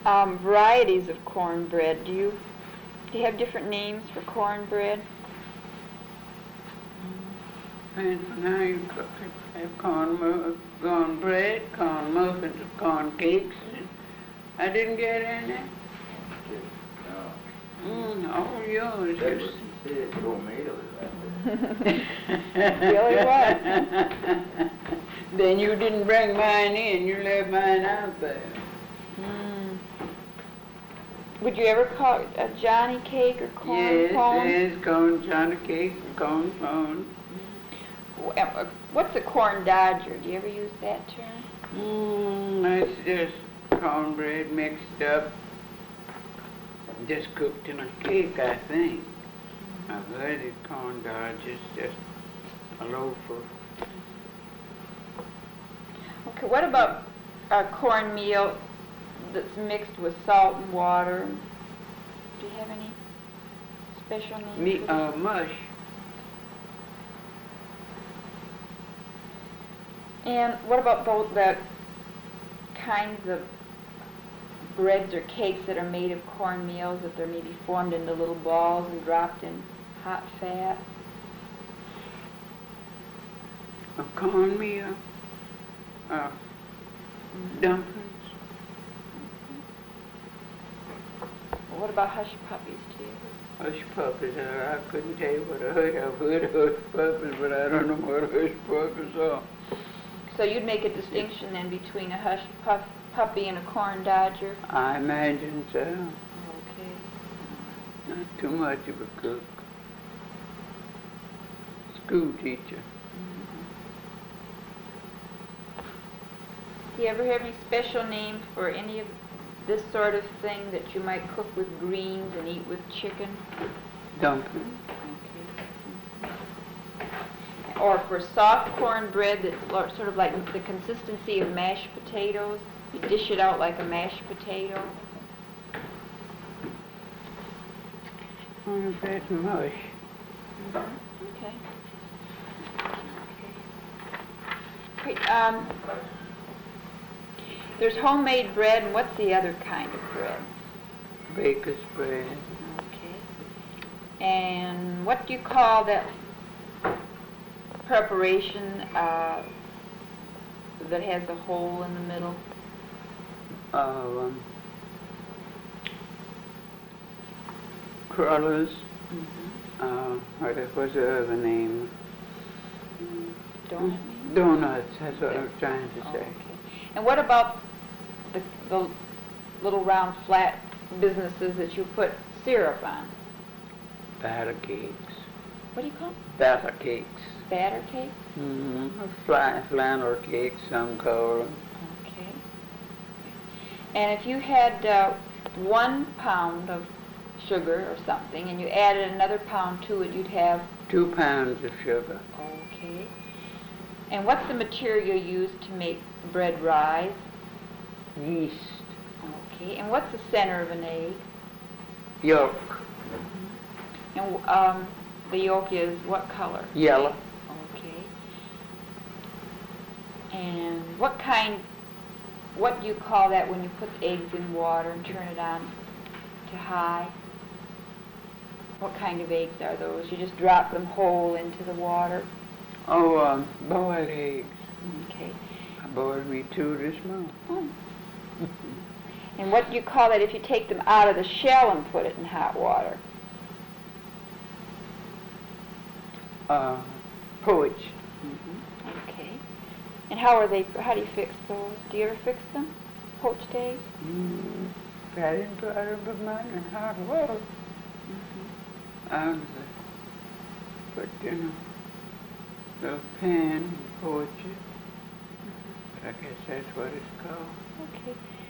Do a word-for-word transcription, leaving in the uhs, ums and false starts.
um, varieties of cornbread. Do you do you have different names for cornbread? Depends on how you cook it. Have corn, mu- corn bread, corn muffins, corn cakes. I didn't get any. Mm, all yours. That's what she said, your meal Really what? Then you didn't bring mine in, you left mine out there. Mm. Would you ever call it a Johnny cake or corn Yes, pone? yes, corn Johnny cake, corn pone. W- uh, What's a corn dodger? Do you ever use that term? Mm, that's just cornbread mixed up, just cooked in a cake, I think. I've heard it corn dodgers, just a loaf of. Okay, what about a cornmeal that's mixed with salt and water? Do you have any special names? Me, for uh, this? mush. And what about those the kinds of breads or cakes that are made of cornmeal, that they're maybe formed into little balls and dropped in hot fat? A cornmeal, uh, dumplings. Well, what about hush puppies, do you? Hush puppies, uh, I couldn't tell you what a hush, I've heard of hush puppies, but I don't know what hush puppies are. So you'd make a distinction then between a hush puff, puppy and a corn dodger? I imagine so. Okay. Not too much of a cook. School teacher. Do you ever have any special name for any of this sort of thing that you might cook with greens and eat with chicken? Dumplings. Okay. Or for soft cornbread that's lo- sort of like the consistency of mashed potatoes? You dish it out like a mashed potato? Oh, that's mush. Mm-hmm. Okay. Okay. Um, there's homemade bread, and what's the other kind of bread? Baker's bread. Okay. And what do you call that preparation uh, that has a hole in the middle? Uh, um, crullers. Mm-hmm. Uh, what was the other name? Donut? Donuts, that's what I was trying to Oh, say. okay. And what about the, the little round flat businesses that you put syrup on? Batter cakes. What do you call them? Batter cakes. Batter cake? Mm-hmm. Fly, flannel cakes, some call them. Okay. And if you had uh, one pound of sugar or something, and you added another pound to it, you'd have? Two pounds of sugar. Okay. And what's the material used to make bread rise? Yeast. Okay. And what's the center of an egg? Yolk. And um, the yolk is what color? Yellow. Okay. And what kind, what do you call that when you put the eggs in water and turn it on to high? What kind of eggs are those? You just drop them whole into the water? Oh, um, boiled eggs. Okay. I boiled me two this morning. Oh. And what do you call that if you take them out of the shell and put it in hot water? Uh, poach. Mm-hmm. Okay. And how are they, how do you fix those? Do you ever fix them? Poached eggs? Mm, I didn't put, I didn't put mine in hot water. Mm-hmm. Out of the, put in a little pan and poach it. Mm-hmm. But I guess that's what it's called. Okay.